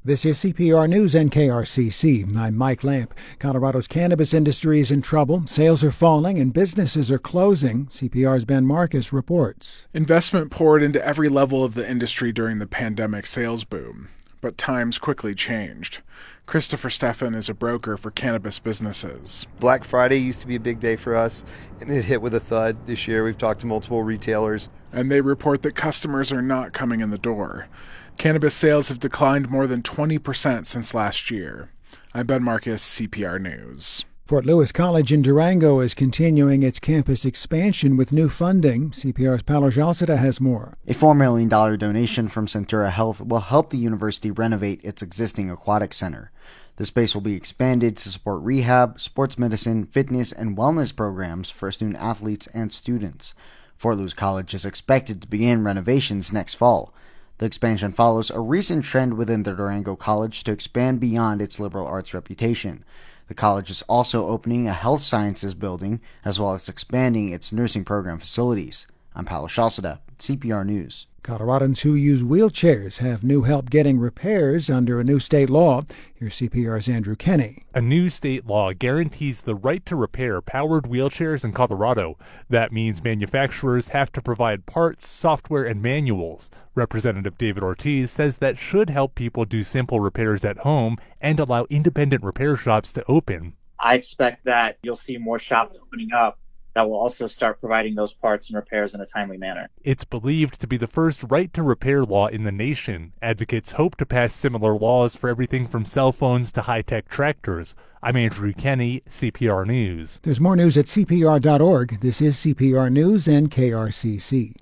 This is CPR News and KRCC. I'm Mike Lamp. Colorado's cannabis industry is in trouble. Sales are falling and businesses are closing. CPR's Ben Marcus reports. Investment poured into every level of the industry during the pandemic sales boom, but times quickly changed. Christopher Steffen is a broker for cannabis businesses. Black Friday used to be a big day for us, and it hit with a thud. This year we've talked to multiple retailers. And they report that customers are not coming in the door. Cannabis sales have declined more than 20% since last year. I'm Ben Marcus, CPR News. Fort Lewis College in Durango is continuing its campus expansion with new funding. CPR's Paulo Jalcida has more. A $4 million donation from Centura Health will help the university renovate its existing aquatic center. The space will be expanded to support rehab, sports medicine, fitness, and wellness programs for student athletes and students. Fort Lewis College is expected to begin renovations next fall. The expansion follows a recent trend within the Durango College to expand beyond its liberal arts reputation. The college is also opening a health sciences building, as well as expanding its nursing program facilities. I'm Paulo Jalcida, CPR News. Coloradans who use wheelchairs have new help getting repairs under a new state law. Here's CPR's Andrew Kenny. A new state law guarantees the right to repair powered wheelchairs in Colorado. That means manufacturers have to provide parts, software, and manuals. Representative David Ortiz says that should help people do simple repairs at home and allow independent repair shops to open. I expect that you'll see more shops opening up that will also start providing those parts and repairs in a timely manner. It's believed to be the first right-to-repair law in the nation. Advocates hope to pass similar laws for everything from cell phones to high-tech tractors. I'm Andrew Kenny, CPR News. There's more news at CPR.org. This is CPR News and KRCC.